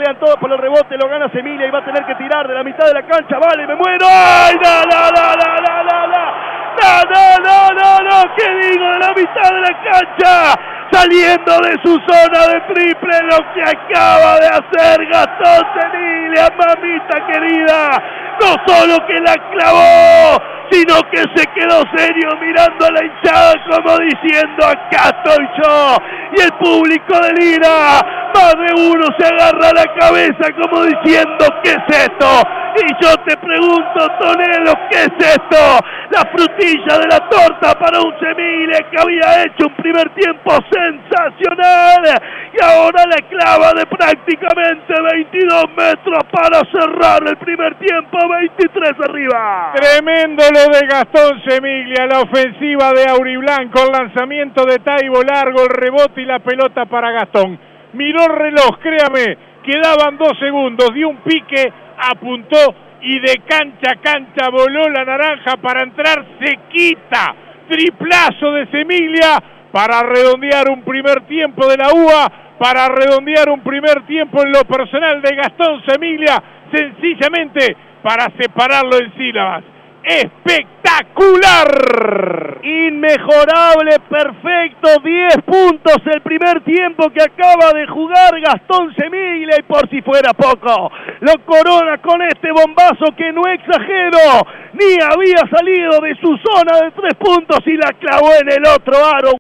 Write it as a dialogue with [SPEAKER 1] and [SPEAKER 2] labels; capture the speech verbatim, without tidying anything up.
[SPEAKER 1] pelean todos por el rebote, lo gana Semilia y va a tener que tirar de la mitad de la cancha. Vale, me muero. ¡Ay, no, no, no, no, no, no, no! ¡No, no, no, no, no! ¿Qué digo? De la mitad de la cancha, saliendo de su zona de triple, lo que acaba de hacer Gastón Semilia, mamita querida. No solo que la clavó, sino que se quedó serio mirando a la hinchada como diciendo: acá estoy yo. Y el público delira, más de uno se agarra la cabeza como diciendo: ¿qué es esto? Y yo te pregunto, Tonelo, ¿qué es esto? La frutilla de la torta para un Semilia que había hecho un primer tiempo sensacional y ahora la clava de prácticamente veintidós metros para cerrar el primer tiempo, veintitrés arriba.
[SPEAKER 2] Tremendo lo de Gastón Semilia, la ofensiva de Auriblanco, el lanzamiento de Taibo largo, el rebote y la pelota para Gastón. Miró el reloj, créame, quedaban dos segundos, dio un pique, apuntó y de cancha a cancha voló la naranja para entrar sequita. Triplazo de Semilia para redondear un primer tiempo de la U A, para redondear un primer tiempo en lo personal de Gastón Semilia, sencillamente para separarlo en sílabas. ¡Espectacular!
[SPEAKER 1] Inmejorable, perfecto, diez puntos el primer tiempo que acaba de jugar Gastón Semilia y por si fuera poco, lo corona con este bombazo que no exagero, ni había salido de su zona de tres puntos y la clavó en el otro aro.